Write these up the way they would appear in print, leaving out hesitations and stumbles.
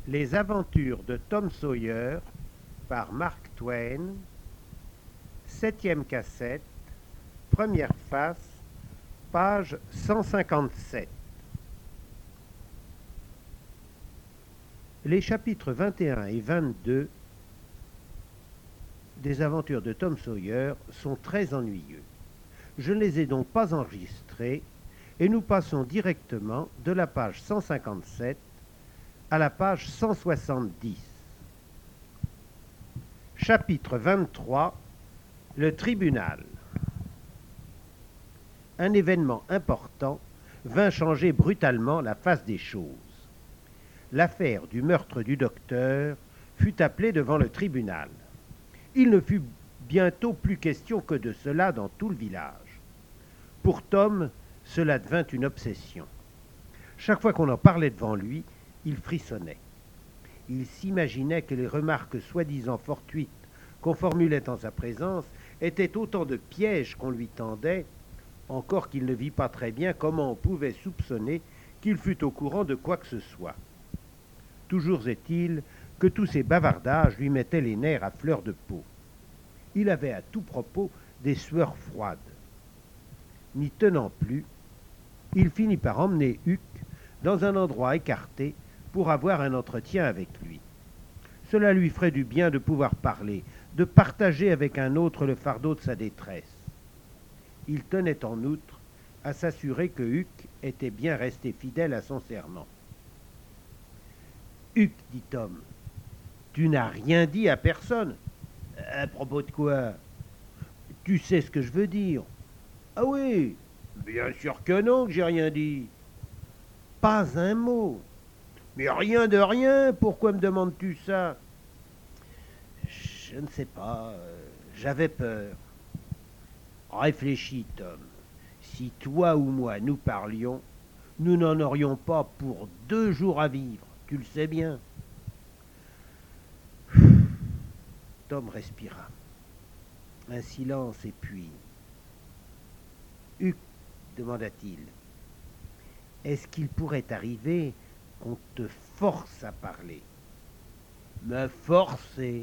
Les aventures de Tom Sawyer par Mark Twain, 7e cassette, première face, page 157. Les chapitres 21 et 22 des aventures de Tom Sawyer sont très ennuyeux. Je ne les ai donc pas enregistrés et nous passons directement de la page 157 à la page 170. Chapitre 23. Le tribunal. Un événement important vint changer brutalement la face des choses. L'affaire du meurtre du docteur fut appelée devant le tribunal. Il ne fut bientôt plus question que de cela dans tout le village. Pour Tom, cela devint une obsession. Chaque fois qu'on en parlait devant lui, il frissonnait. Il s'imaginait que les remarques soi-disant fortuites qu'on formulait en sa présence étaient autant de pièges qu'on lui tendait, encore qu'il ne vit pas très bien comment on pouvait soupçonner qu'il fût au courant de quoi que ce soit. Toujours est-il que tous ces bavardages lui mettaient les nerfs à fleur de peau. Il avait à tout propos des sueurs froides. N'y tenant plus, il finit par emmener Huck dans un endroit écarté pour avoir un entretien avec lui. Cela lui ferait du bien de pouvoir parler, de partager avec un autre le fardeau de sa détresse. Il tenait en outre à s'assurer que Huck était bien resté fidèle à son serment. « Huck, dit Tom, tu n'as rien dit à personne. »« À propos de quoi ? » ?»« Tu sais ce que je veux dire. »« Ah oui, bien sûr que non, que j'ai rien dit. »« Pas un mot. »« Mais rien de rien, pourquoi me demandes-tu ça ? » ?»« Je ne sais pas, j'avais peur. » »« Réfléchis, Tom. Si toi ou moi nous parlions, nous n'en aurions pas pour 2 jours à vivre, tu le sais bien. » Tom respira. Un silence et puis... « Huck, demanda-t-il, est-ce qu'il pourrait arriver qu'on te force à parler ? » ?»« Me forcer ?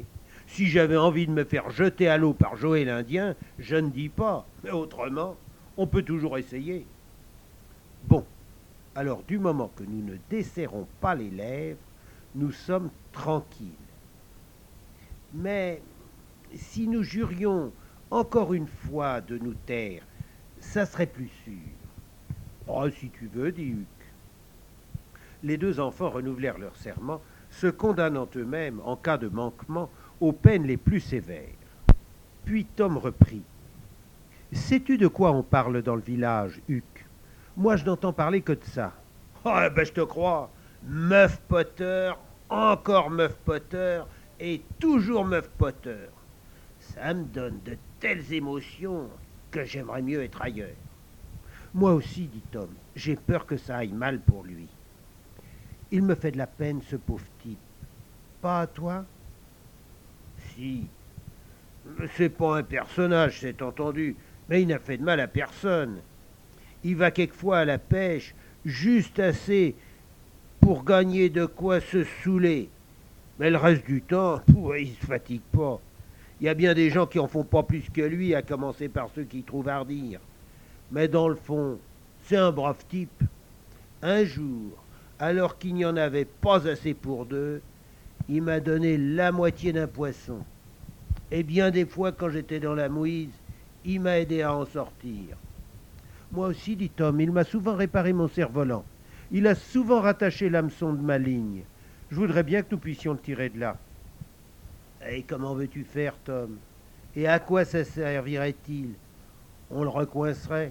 Si j'avais envie de me faire jeter à l'eau par Joe l'Indien, je ne dis pas. Mais autrement, on peut toujours essayer. » »« Bon, alors du moment que nous ne desserrons pas les lèvres, nous sommes tranquilles. Mais si nous jurions encore une fois de nous taire, ça serait plus sûr. »« Oh, si tu veux, dit Huck. » Les 2 enfants renouvelèrent leur serment, se condamnant eux-mêmes, en cas de manquement, aux peines les plus sévères. Puis Tom reprit. « Sais-tu de quoi on parle dans le village, Huck ? Moi, je n'entends parler que de ça. »« Ah, ben je te crois. Meuf Potter, encore Meuf Potter, et toujours Meuf Potter. Ça me donne de telles émotions que j'aimerais mieux être ailleurs. »« Moi aussi, dit Tom, j'ai peur que ça aille mal pour lui. Il me fait de la peine, ce pauvre type. Pas à toi ? » ?»« Si. C'est pas un personnage, c'est entendu, mais il n'a fait de mal à personne. Il va quelquefois à la pêche, juste assez pour gagner de quoi se saouler. Mais le reste du temps, il se fatigue pas. Il y a bien des gens qui en font pas plus que lui, à commencer par ceux qui trouvent à redire. Mais dans le fond, c'est un brave type. Un jour, alors qu'il n'y en avait pas assez pour 2, il m'a donné la moitié d'un poisson. Et bien des fois, quand j'étais dans la mouise, il m'a aidé à en sortir. Moi aussi, dit Tom, il m'a souvent réparé mon cerf-volant. Il a souvent rattaché l'hameçon de ma ligne. Je voudrais bien que nous puissions le tirer de là. Et comment veux-tu faire, Tom ? Et à quoi ça servirait-il ? On le recoincerait.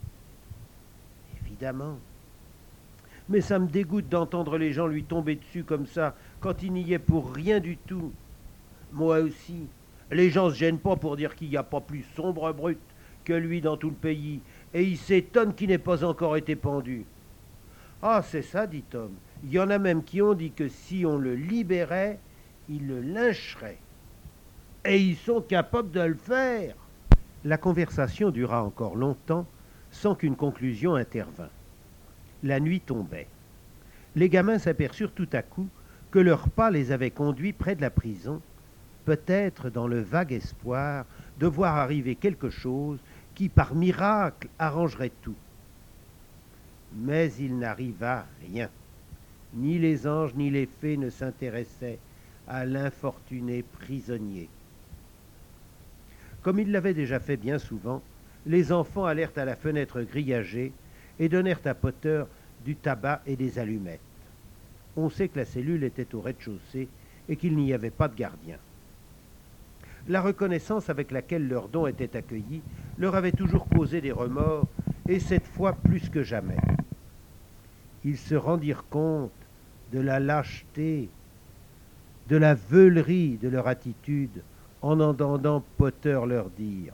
Évidemment. Mais ça me dégoûte d'entendre les gens lui tomber dessus comme ça, quand il n'y est pour rien du tout. Moi aussi. Les gens se gênent pas pour dire qu'il n'y a pas plus sombre brute que lui dans tout le pays, et ils s'étonnent qu'il n'ait pas encore été pendu. Ah, c'est ça, dit Tom. Il y en a même qui ont dit que si on le libérait, ils le lyncheraient. Et ils sont capables de le faire. La conversation dura encore longtemps, sans qu'une conclusion intervînt. La nuit tombait. Les gamins s'aperçurent tout à coup que leur pas les avait conduits près de la prison, peut-être dans le vague espoir de voir arriver quelque chose qui, par miracle, arrangerait tout. Mais il n'arriva rien. Ni les anges ni les fées ne s'intéressaient à l'infortuné prisonnier. Comme ils l'avaient déjà fait bien souvent, les enfants allèrent à la fenêtre grillagée et donnèrent à Potter du tabac et des allumettes. On sait que la cellule était au rez-de-chaussée et qu'il n'y avait pas de gardien. La reconnaissance avec laquelle leur don était accueilli leur avait toujours causé des remords, et cette fois plus que jamais. Ils se rendirent compte de la lâcheté, de la veulerie de leur attitude en entendant Potter leur dire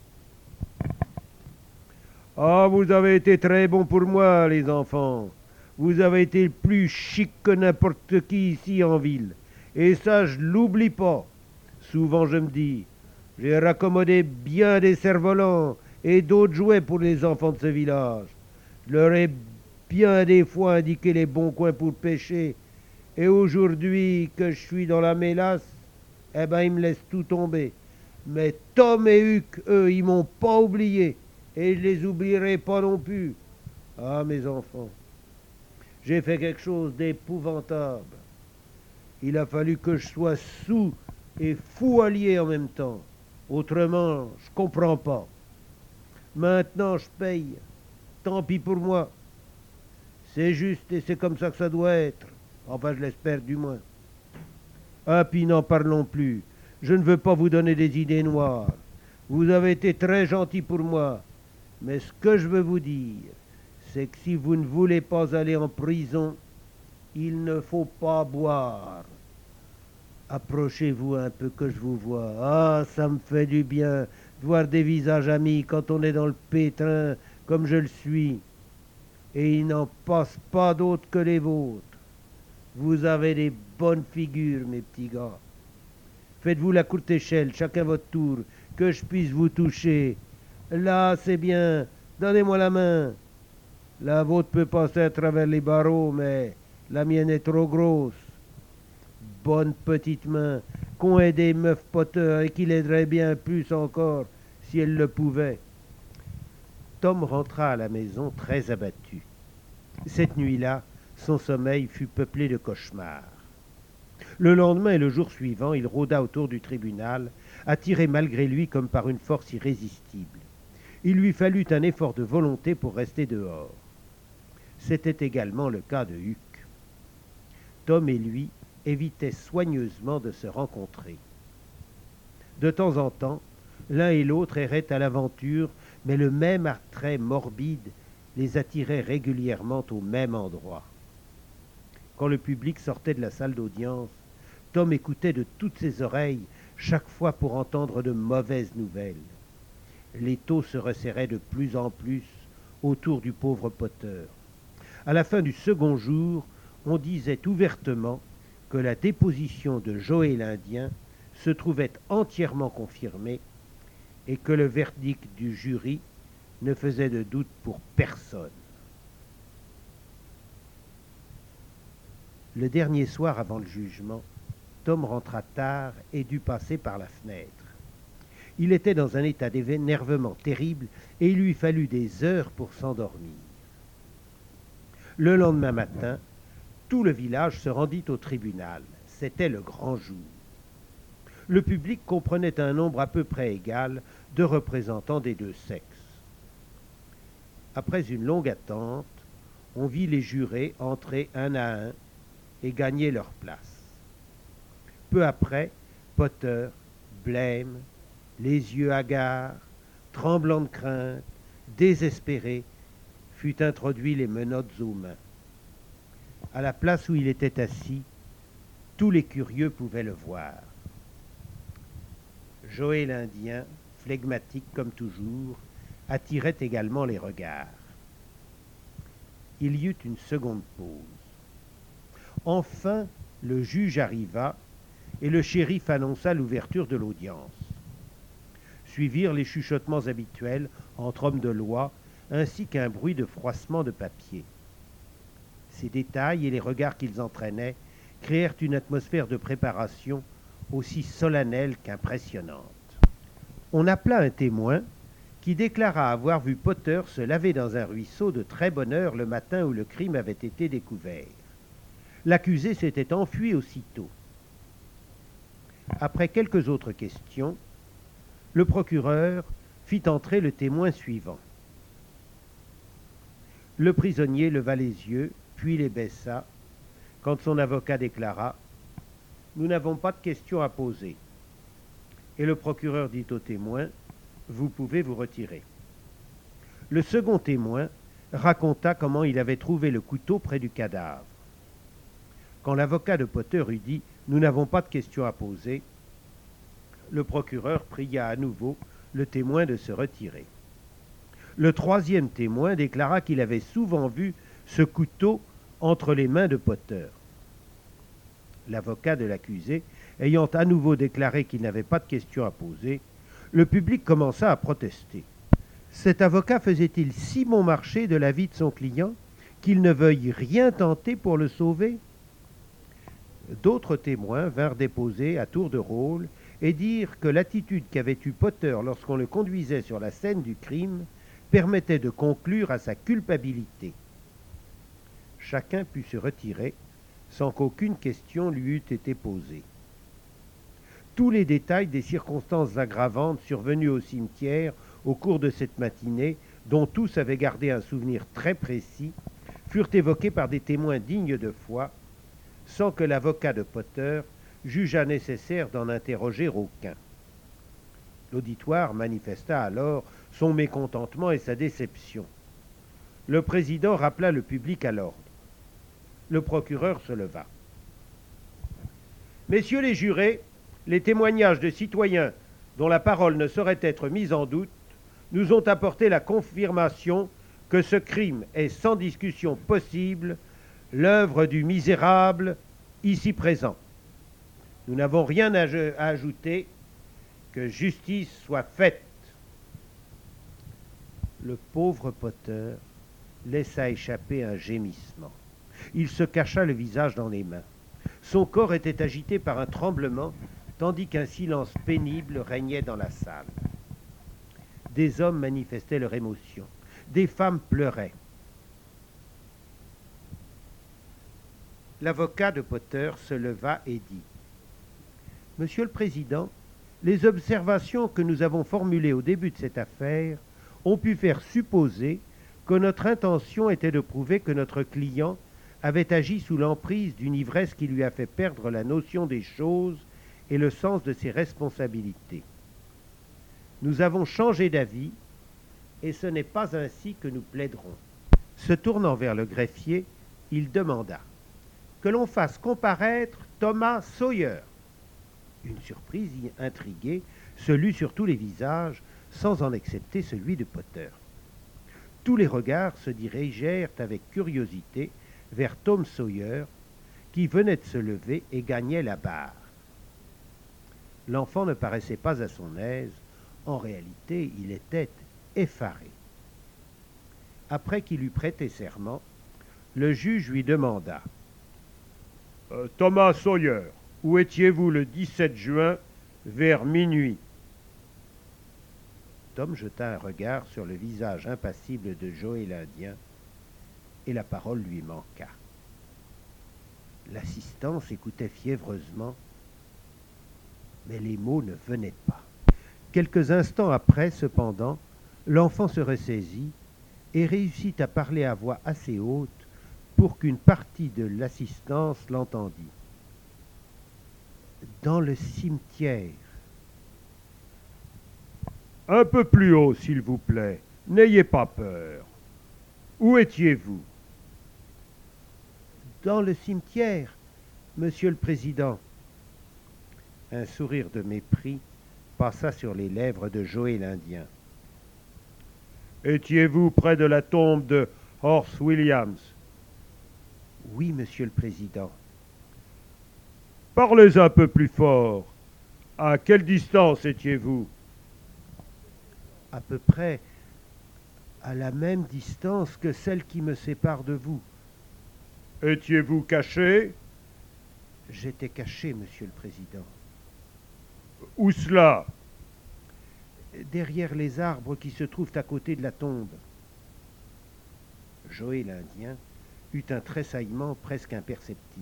« Ah, vous avez été très bons pour moi, les enfants. Vous avez été plus chic que n'importe qui ici en ville. Et ça, je l'oublie pas. Souvent, je me dis, j'ai raccommodé bien des cerfs-volants et d'autres jouets pour les enfants de ce village. Je leur ai bien des fois indiqué les bons coins pour pêcher. Et aujourd'hui que je suis dans la mélasse, eh ben, ils me laissent tout tomber. Mais Tom et Huck, eux, ils m'ont pas oublié. Et je les oublierai pas non plus. Ah, mes enfants, j'ai fait quelque chose d'épouvantable. Il a fallu que je sois sous et fou allié en même temps. Autrement, je comprends pas. Maintenant, je paye. Tant pis pour moi. C'est juste et c'est comme ça que ça doit être. Enfin, je l'espère du moins. Ah, puis n'en parlons plus. Je ne veux pas vous donner des idées noires. Vous avez été très gentil pour moi. Mais ce que je veux vous dire, c'est que si vous ne voulez pas aller en prison, il ne faut pas boire. Approchez-vous un peu que je vous vois. Ah, ça me fait du bien de voir des visages amis quand on est dans le pétrin comme je le suis. Et il n'en passe pas d'autres que les vôtres. Vous avez des bonnes figures, mes petits gars. Faites-vous la courte échelle, chacun votre tour, que je puisse vous toucher. Là, c'est bien. Donnez-moi la main. La vôtre peut passer à travers les barreaux, mais la mienne est trop grosse. Bonne petite main, qu'on ait des meufs Potter et qui l'aideraient bien plus encore si elles le pouvaient. Tom rentra à la maison très abattu. Cette nuit-là, son sommeil fut peuplé de cauchemars. Le lendemain et le jour suivant, il rôda autour du tribunal, attiré malgré lui comme par une force irrésistible. Il lui fallut un effort de volonté pour rester dehors. C'était également le cas de Huck. Tom et lui évitaient soigneusement de se rencontrer. De temps en temps, l'un et l'autre erraient à l'aventure, mais le même attrait morbide les attirait régulièrement au même endroit. Quand le public sortait de la salle d'audience, Tom écoutait de toutes ses oreilles, chaque fois pour entendre de mauvaises nouvelles. L'étau se resserrait de plus en plus autour du pauvre Potter. À la fin du second jour, on disait ouvertement que la déposition de Joey l'Indien se trouvait entièrement confirmée et que le verdict du jury ne faisait de doute pour personne. Le dernier soir avant le jugement, Tom rentra tard et dut passer par la fenêtre. Il était dans un état d'énervement terrible et il lui fallut des heures pour s'endormir. Le lendemain matin, tout le village se rendit au tribunal. C'était le grand jour. Le public comprenait un nombre à peu près égal de représentants des deux sexes. Après une longue attente, on vit les jurés entrer un à un et gagner leur place. Peu après, Potter, blême, les yeux hagards, tremblant de crainte, désespéré, fut introduit les menottes aux mains. À la place où il était assis, tous les curieux pouvaient le voir. Joey l'Indien, flegmatique comme toujours, attirait également les regards. Il y eut une seconde pause. Enfin, le juge arriva et le shérif annonça l'ouverture de l'audience. Suivirent les chuchotements habituels entre hommes de loi, ainsi qu'un bruit de froissement de papier. Ces détails et les regards qu'ils entraînaient créèrent une atmosphère de préparation aussi solennelle qu'impressionnante. On appela un témoin qui déclara avoir vu Potter se laver dans un ruisseau de très bonne heure le matin où le crime avait été découvert. L'accusé s'était enfui aussitôt. Après quelques autres questions, le procureur fit entrer le témoin suivant. Le prisonnier leva les yeux, puis les baissa, quand son avocat déclara « Nous n'avons pas de questions à poser ». Et le procureur dit au témoin « Vous pouvez vous retirer ». Le second témoin raconta comment il avait trouvé le couteau près du cadavre. Quand l'avocat de Potter eut dit « Nous n'avons pas de questions à poser », le procureur pria à nouveau le témoin de se retirer. Le troisième témoin déclara qu'il avait souvent vu ce couteau entre les mains de Potter. L'avocat de l'accusé ayant à nouveau déclaré qu'il n'avait pas de questions à poser, le public commença à protester. Cet avocat faisait-il si bon marché de la vie de son client qu'il ne veuille rien tenter pour le sauver? D'autres témoins vinrent déposer à tour de rôle et dire que l'attitude qu'avait eue Potter lorsqu'on le conduisait sur la scène du crime permettait de conclure à sa culpabilité. Chacun put se retirer sans qu'aucune question lui eût été posée. Tous les détails des circonstances aggravantes survenues au cimetière au cours de cette matinée, dont tous avaient gardé un souvenir très précis, furent évoqués par des témoins dignes de foi, sans que l'avocat de Potter jugeât nécessaire d'en interroger aucun. L'auditoire manifesta alors son mécontentement et sa déception. Le président rappela le public à l'ordre. Le procureur se leva. « Messieurs les jurés, les témoignages de citoyens dont la parole ne saurait être mise en doute nous ont apporté la confirmation que ce crime est sans discussion possible l'œuvre du misérable ici présent. Nous n'avons rien à ajouter, que justice soit faite. » Le pauvre Potter laissa échapper un gémissement. Il se cacha le visage dans les mains. Son corps était agité par un tremblement, tandis qu'un silence pénible régnait dans la salle. Des hommes manifestaient leur émotion. Des femmes pleuraient. L'avocat de Potter se leva et dit « Monsieur le Président, les observations que nous avons formulées au début de cette affaire ont pu faire supposer que notre intention était de prouver que notre client avait agi sous l'emprise d'une ivresse qui lui a fait perdre la notion des choses et le sens de ses responsabilités. Nous avons changé d'avis et ce n'est pas ainsi que nous plaiderons. » Se tournant vers le greffier, il demanda « Que l'on fasse comparaître Thomas Sawyer. » Une surprise intriguée se lut sur tous les visages, sans en excepter celui de Potter. Tous les regards se dirigèrent avec curiosité vers Tom Sawyer, qui venait de se lever et gagnait la barre. L'enfant ne paraissait pas à son aise. En réalité, il était effaré. Après qu'il eut prêté serment, le juge lui demanda « Thomas Sawyer, où étiez-vous le 17 juin vers minuit ?» Tom jeta un regard sur le visage impassible de Joe l'Indien et la parole lui manqua. L'assistant s'écoutait fiévreusement, mais les mots ne venaient pas. Quelques instants après, cependant, l'enfant se ressaisit et réussit à parler à voix assez haute pour qu'une partie de l'assistance l'entendît. « Dans le cimetière. »« Un peu plus haut, s'il vous plaît. N'ayez pas peur. Où étiez-vous? »« Dans le cimetière, Monsieur le Président. » Un sourire de mépris passa sur les lèvres de Joe l'Indien. « Étiez-vous près de la tombe de Horst Williams? »« Oui, Monsieur le Président. »« Parlez un peu plus fort. À quelle distance étiez-vous? » À peu près à la même distance que celle qui me sépare de vous. Étiez-vous caché? J'étais caché, Monsieur le Président. Où cela? Derrière les arbres qui se trouvent à côté de la tombe. Joe l'Indien eut un tressaillement presque imperceptible.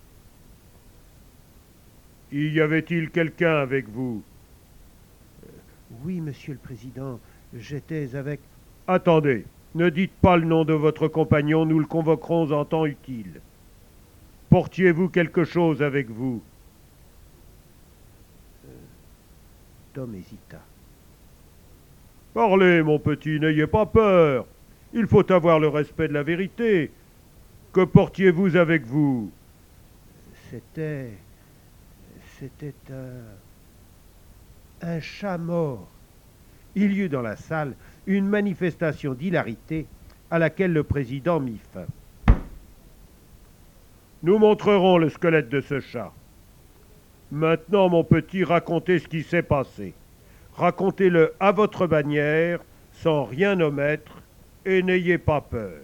Y avait-il quelqu'un avec vous? Oui, Monsieur le Président, j'étais avec... Attendez, ne dites pas le nom de votre compagnon, nous le convoquerons en temps utile. Portiez-vous quelque chose avec vous? Tom hésita. Parlez, mon petit, n'ayez pas peur. Il faut avoir le respect de la vérité. Que portiez-vous avec vous? C'était un chat mort. Il y eut dans la salle une manifestation d'hilarité à laquelle le président mit fin. Nous montrerons le squelette de ce chat. Maintenant, mon petit, racontez ce qui s'est passé. Racontez-le à votre manière, sans rien omettre, et n'ayez pas peur.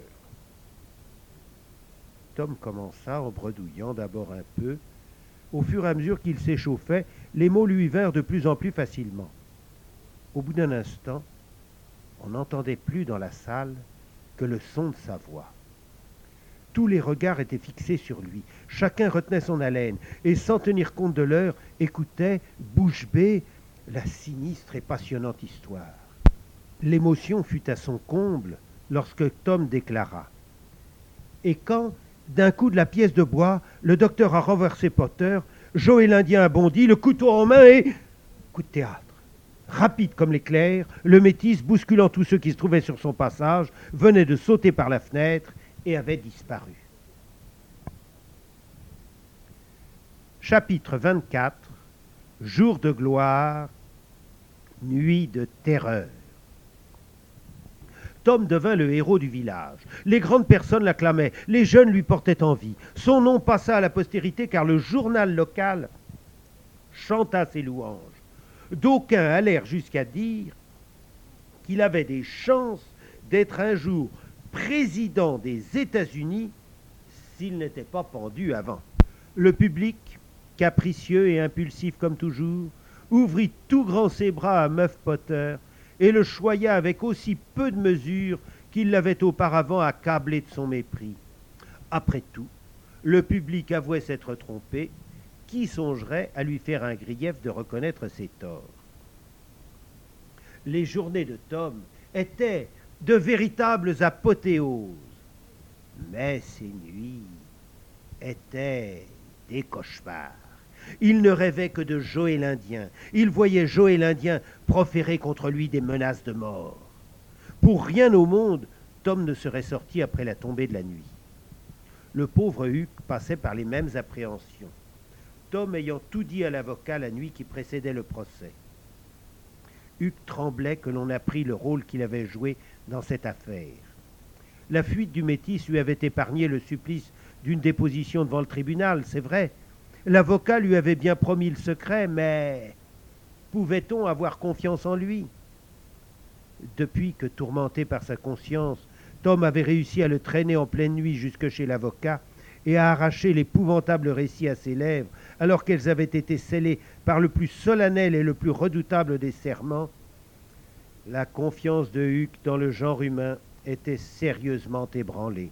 Tom commença en bredouillant d'abord un peu. Au fur et à mesure qu'il s'échauffait, les mots lui vinrent de plus en plus facilement. Au bout d'un instant, on n'entendait plus dans la salle que le son de sa voix. Tous les regards étaient fixés sur lui. Chacun retenait son haleine et, sans tenir compte de l'heure, écoutait, bouche bée, la sinistre et passionnante histoire. L'émotion fut à son comble lorsque Tom déclara. Et quand, d'un coup de la pièce de bois, le docteur a renversé Potter, Joe l'Indien a bondi, le couteau en main et... Coup de théâtre. Rapide comme l'éclair, le métis, bousculant tous ceux qui se trouvaient sur son passage, venait de sauter par la fenêtre et avait disparu. Chapitre 24. Jour de gloire, nuit de terreur. Tom devint le héros du village. Les grandes personnes l'acclamaient, les jeunes lui portaient envie. Son nom passa à la postérité car le journal local chanta ses louanges. D'aucuns allèrent jusqu'à dire qu'il avait des chances d'être un jour président des États-Unis s'il n'était pas pendu avant. Le public, capricieux et impulsif comme toujours, ouvrit tout grand ses bras à Muff Potter et le choya avec aussi peu de mesure qu'il l'avait auparavant accablé de son mépris. Après tout, le public avouait s'être trompé. Qui songerait à lui faire un grief de reconnaître ses torts? Les journées de Tom étaient de véritables apothéoses, mais ses nuits étaient des cauchemars. Il ne rêvait que de Joe l'Indien. Il voyait Joe l'Indien proférer contre lui des menaces de mort. Pour rien au monde, Tom ne serait sorti après la tombée de la nuit. Le pauvre Huck passait par les mêmes appréhensions. Tom ayant tout dit à l'avocat la nuit qui précédait le procès. Huck tremblait que l'on apprît le rôle qu'il avait joué dans cette affaire. La fuite du métis lui avait épargné le supplice d'une déposition devant le tribunal, c'est vrai. L'avocat lui avait bien promis le secret, mais pouvait-on avoir confiance en lui? Depuis que, tourmenté par sa conscience, Tom avait réussi à le traîner en pleine nuit jusque chez l'avocat et à arracher l'épouvantable récit à ses lèvres, alors qu'elles avaient été scellées par le plus solennel et le plus redoutable des serments, la confiance de Huck dans le genre humain était sérieusement ébranlée.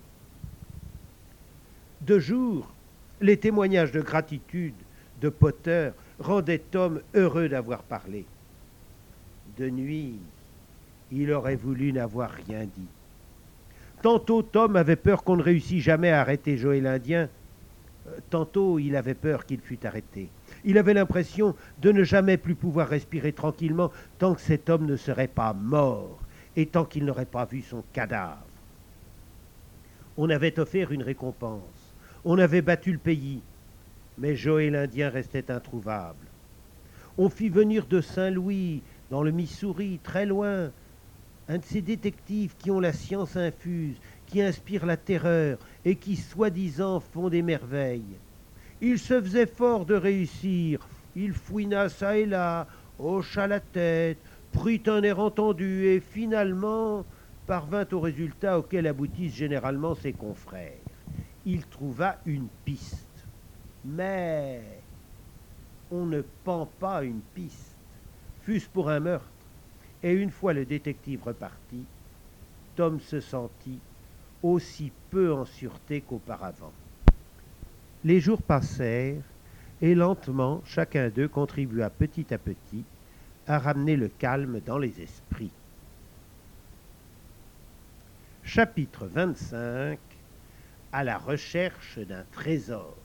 De jour, les témoignages de gratitude de Potter rendaient Tom heureux d'avoir parlé. De nuit, il aurait voulu n'avoir rien dit. Tantôt, Tom avait peur qu'on ne réussît jamais à arrêter Joe l'Indien. Tantôt, il avait peur qu'il fût arrêté. Il avait l'impression de ne jamais plus pouvoir respirer tranquillement tant que cet homme ne serait pas mort et tant qu'il n'aurait pas vu son cadavre. On avait offert une récompense. On avait battu le pays. Mais Joe l'Indien restait introuvable. On fit venir de Saint-Louis, dans le Missouri, très loin, un de ces détectives qui ont la science infuse, qui inspirent la terreur et qui, soi-disant, font des merveilles. Il se faisait fort de réussir. Il fouina çà et là, hocha la tête, prit un air entendu et, finalement, parvint au résultat auquel aboutissent généralement ses confrères. Il trouva une piste. Mais on ne pend pas une piste, fût-ce pour un meurtre. Et une fois le détective reparti, Tom se sentit aussi peu en sûreté qu'auparavant. Les jours passèrent, et lentement, chacun d'eux contribua petit à petit à ramener le calme dans les esprits. Chapitre 25. À la recherche d'un trésor.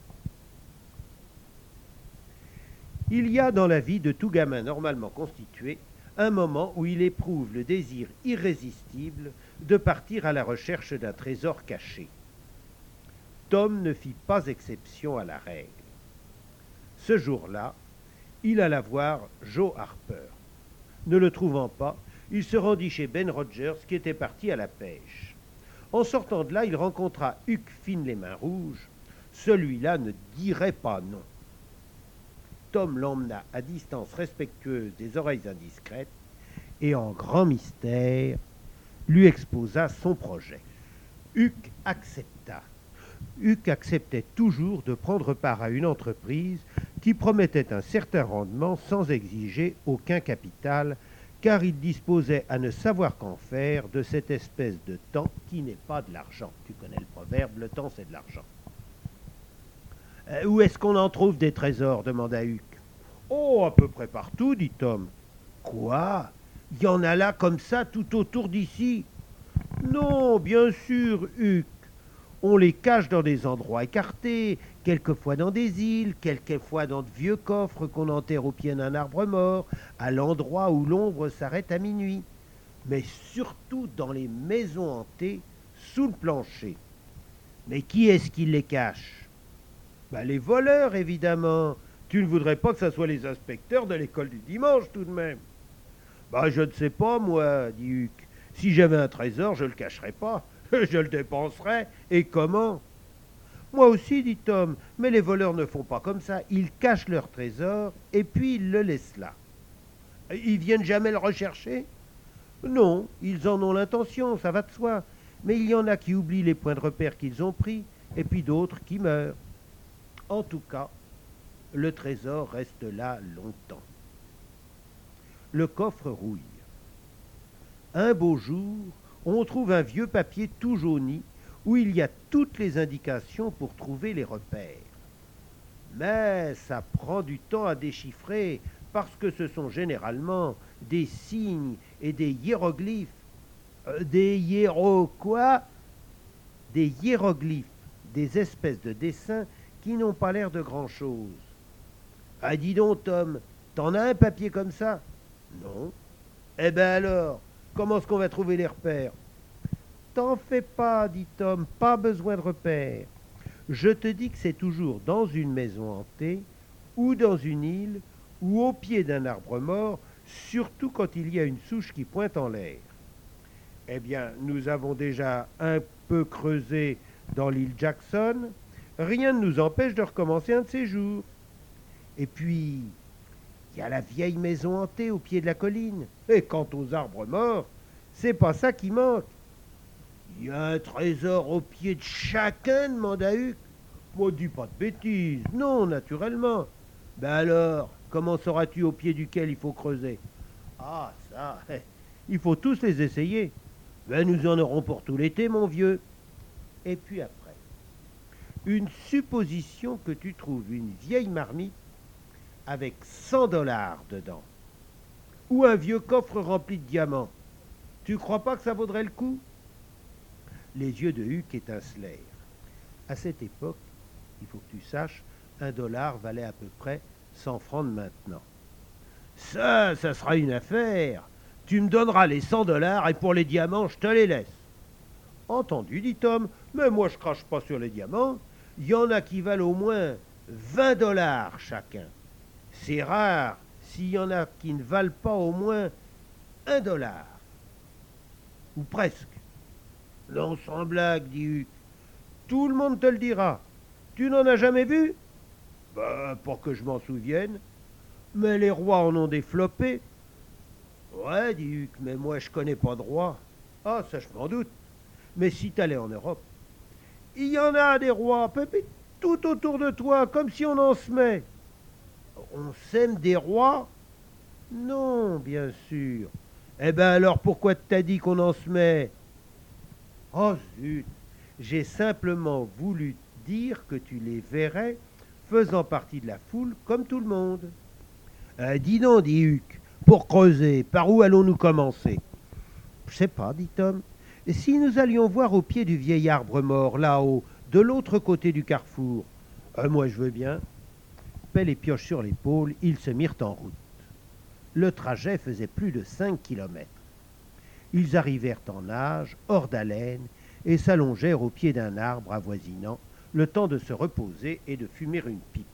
Il y a dans la vie de tout gamin normalement constitué un moment où il éprouve le désir irrésistible de partir à la recherche d'un trésor caché. Tom ne fit pas exception à la règle. Ce jour-là, il alla voir Joe Harper. Ne le trouvant pas, il se rendit chez Ben Rogers qui était parti à la pêche. En sortant de là, il rencontra Huck Finn les Mains Rouges. Celui-là ne dirait pas non. Tom l'emmena à distance respectueuse des oreilles indiscrètes et en grand mystère lui exposa son projet. Huck accepta. Huck acceptait toujours de prendre part à une entreprise qui promettait un certain rendement sans exiger aucun capital, car il disposait à ne savoir qu'en faire de cette espèce de temps qui n'est pas de l'argent. Tu connais le proverbe, le temps c'est de l'argent. Où est-ce qu'on en trouve des trésors demanda Huck. Oh, à peu près partout, dit Tom. Quoi? Il y en a là comme ça tout autour d'ici? Non, bien sûr, Huck. On les cache dans des endroits écartés, quelquefois dans des îles, quelquefois dans de vieux coffres qu'on enterre au pied d'un arbre mort, à l'endroit où l'ombre s'arrête à minuit. Mais surtout dans les maisons hantées, sous le plancher. Mais qui est-ce qui les cache? Les voleurs, évidemment. Tu ne voudrais pas que ce soit les inspecteurs de l'école du dimanche, tout de même. Je ne sais pas, moi, dit Huck. Si j'avais un trésor, je ne le cacherais pas. Je le dépenserais. Et comment? Moi aussi, dit Tom, mais les voleurs ne font pas comme ça. Ils cachent leur trésor et puis ils le laissent là. Ils viennent jamais le rechercher? Non, ils en ont l'intention, ça va de soi. Mais il y en a qui oublient les points de repère qu'ils ont pris, et puis d'autres qui meurent. En tout cas, le trésor reste là longtemps. Le coffre rouille. Un beau jour, on trouve un vieux papier tout jauni où il y a toutes les indications pour trouver les repères. Mais ça prend du temps à déchiffrer parce que ce sont généralement des signes et des hiéroglyphes. Des hiéroglyphes, des espèces de dessins qui n'ont pas l'air de grand-chose. Ah, dis donc, Tom, t'en as un papier comme ça? Non. Eh ben alors, comment est-ce qu'on va trouver les repères? T'en fais pas, dit Tom, pas besoin de repères. Je te dis que c'est toujours dans une maison hantée, ou dans une île, ou au pied d'un arbre mort, surtout quand il y a une souche qui pointe en l'air. Eh bien, nous avons déjà un peu creusé dans l'île Jackson. Rien ne nous empêche de recommencer un de ces jours. Et puis, il y a la vieille maison hantée au pied de la colline. Et quant aux arbres morts, c'est pas ça qui manque. Il y a un trésor au pied de chacun, demanda Huck. Moi, dis pas de bêtises. Non, naturellement. Alors, comment sauras-tu au pied duquel il faut creuser? Ah, ça, il faut tous les essayer. Nous en aurons pour tout l'été, mon vieux. Et puis après, une supposition que tu trouves une vieille marmite avec 100 $ dedans, ou un vieux coffre rempli de diamants. Tu crois pas que ça vaudrait le coup? Les yeux de Huck étincelèrent. À cette époque, il faut que tu saches, 1 $ valait à peu près 100 francs de maintenant. Ça sera une affaire. Tu me donneras les 100 $ et pour les diamants, je te les laisse. Entendu, dit Tom, mais moi je crache pas sur les diamants. Il y en a qui valent au moins 20 $ chacun. C'est rare s'il y en a qui ne valent pas au moins 1 $. Ou presque. Non, sans blague, dit Huck. Tout le monde te le dira. Tu n'en as jamais vu? Pour que je m'en souvienne. Mais les rois en ont des flopés. Ouais, dit Huck, mais moi je connais pas de roi. Ah, ça je m'en doute. Mais si t'allais en Europe, il y en a des rois, tout autour de toi, comme si on en semait. On sème des rois? Non, bien sûr. Eh ben alors pourquoi t'as dit qu'on en semait? Oh zut, j'ai simplement voulu dire que tu les verrais faisant partie de la foule comme tout le monde. Dis donc, dit Huck, pour creuser, par où allons-nous commencer? Je sais pas, dit Tom. Et si nous allions voir au pied du vieil arbre mort, là-haut, de l'autre côté du carrefour? Moi je veux bien. Pelle et pioche sur l'épaule, ils se mirent en route. Le trajet faisait plus de 5 kilomètres. Ils arrivèrent en nage, hors d'haleine, et s'allongèrent au pied d'un arbre avoisinant, le temps de se reposer et de fumer une pipe.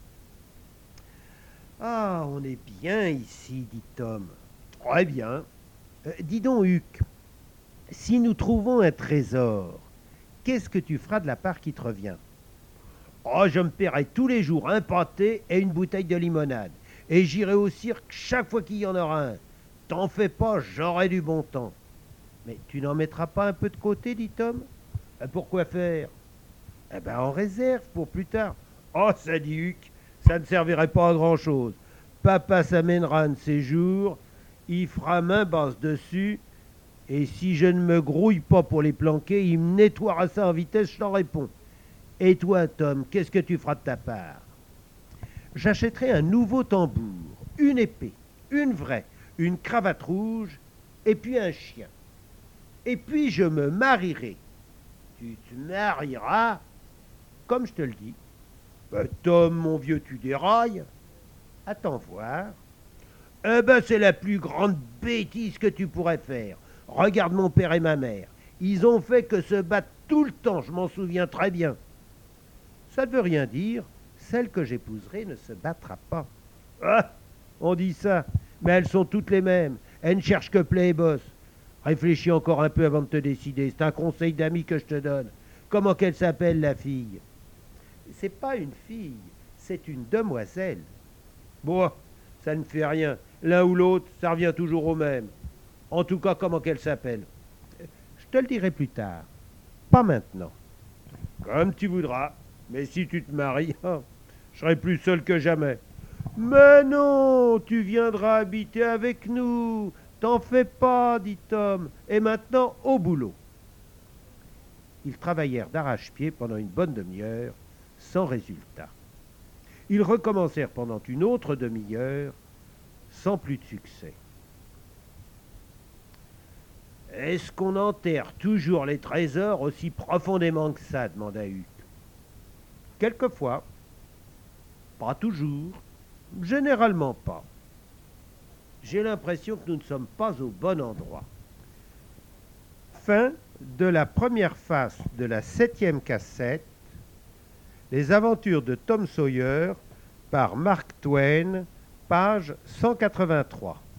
Ah, on est bien ici, dit Tom. Très bien. Dis donc, Huck, si nous trouvons un trésor, qu'est-ce que tu feras de la part qui te revient? Oh, je me paierai tous les jours un pâté et une bouteille de limonade. Et j'irai au cirque chaque fois qu'il y en aura un. T'en fais pas, j'aurai du bon temps. Mais tu n'en mettras pas un peu de côté, dit Tom? Pourquoi faire? Eh ben, en réserve pour plus tard. Oh, ça dit Huck, ça ne servirait pas à grand-chose. Papa s'amènera un de ces jours, il fera main basse dessus, et si je ne me grouille pas pour les planquer, il me nettoiera ça en vitesse, je t'en réponds. Et toi, Tom, qu'est-ce que tu feras de ta part? J'achèterai un nouveau tambour, une épée, une vraie, une cravate rouge, et puis un chien. Et puis je me marierai. Tu te marieras? Comme je te le dis. Tom, mon vieux, tu dérailles. Attends voir. C'est la plus grande bêtise que tu pourrais faire. Regarde mon père et ma mère. Ils ont fait que se battre tout le temps, je m'en souviens très bien. Ça ne veut rien dire. Celle que j'épouserai ne se battra pas. Ah, on dit ça, mais elles sont toutes les mêmes. Elles ne cherchent que plaie et bosse. Réfléchis encore un peu avant de te décider. C'est un conseil d'ami que je te donne. Comment qu'elle s'appelle, la fille? C'est pas une fille, c'est une demoiselle. Bon, ça ne fait rien. L'un ou l'autre, ça revient toujours au même. En tout cas, comment qu'elle s'appelle? Je te le dirai plus tard. Pas maintenant. Comme tu voudras. Mais si tu te maries, je serai plus seul que jamais. Mais non, tu viendras habiter avec nous. T'en fais pas, dit Tom. Et maintenant, au boulot. Ils travaillèrent d'arrache-pied pendant une bonne demi-heure, sans résultat. Ils recommencèrent pendant une autre demi-heure, sans plus de succès. Est-ce qu'on enterre toujours les trésors aussi profondément que ça? Demanda Huck. Quelquefois. Pas toujours. Généralement pas. J'ai l'impression que nous ne sommes pas au bon endroit. Fin de la première face de la 7e cassette, Les aventures de Tom Sawyer, par Mark Twain, page 183.